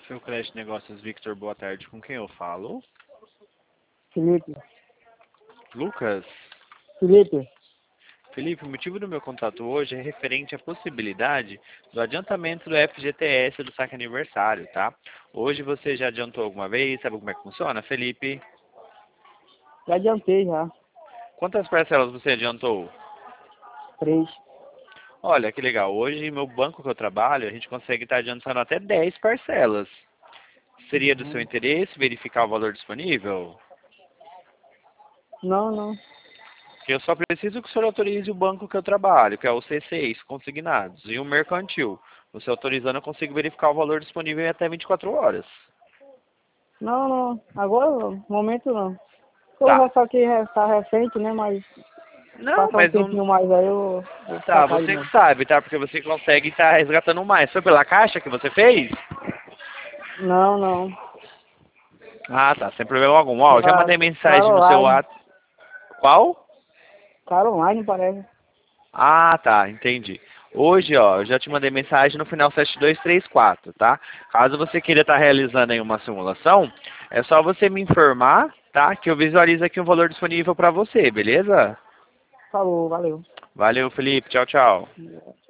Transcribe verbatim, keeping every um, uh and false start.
Seu Creche Negócios Victor, boa tarde. Com quem eu falo? Felipe. Lucas? Felipe. Felipe, o motivo do meu contato hoje é referente à possibilidade do adiantamento do F G T S do saque aniversário, tá? Hoje você já adiantou alguma vez? Sabe como é que funciona, Felipe? Já adiantei já. Quantas parcelas você adiantou? Três. Olha, que legal. Hoje, no banco que eu trabalho, a gente consegue estar adiantando até dez parcelas. Seria do seu Uhum. interesse verificar o valor disponível? Não, não. Eu só preciso que o senhor autorize o banco que eu trabalho, que é o C seis, consignados, e o mercantil. Você autorizando, eu consigo verificar o valor disponível em até vinte e quatro horas. Não, não. Agora, no momento não. Eu Tá. já saquei, é, tá recente, né? Mas Não, passar um mas não... tempinho mais aí eu vou Tá, sacar de você novo. que sabe, tá? Porque você consegue estar resgatando mais. Foi pela caixa que você fez? Não, não. Ah, tá. Sem problema algum. Ó, eu já Pela mandei mensagem no seu Caroline. WhatsApp. Qual? Caroline, parece. Ah, tá, entendi. Hoje, ó, eu já te mandei mensagem no final sete dois três quatro, tá? Caso você queira estar realizando aí uma simulação, é só você me informar, tá? Que eu visualizo aqui um valor disponível para você, beleza? Falou, valeu. Valeu, Felipe. Tchau, tchau.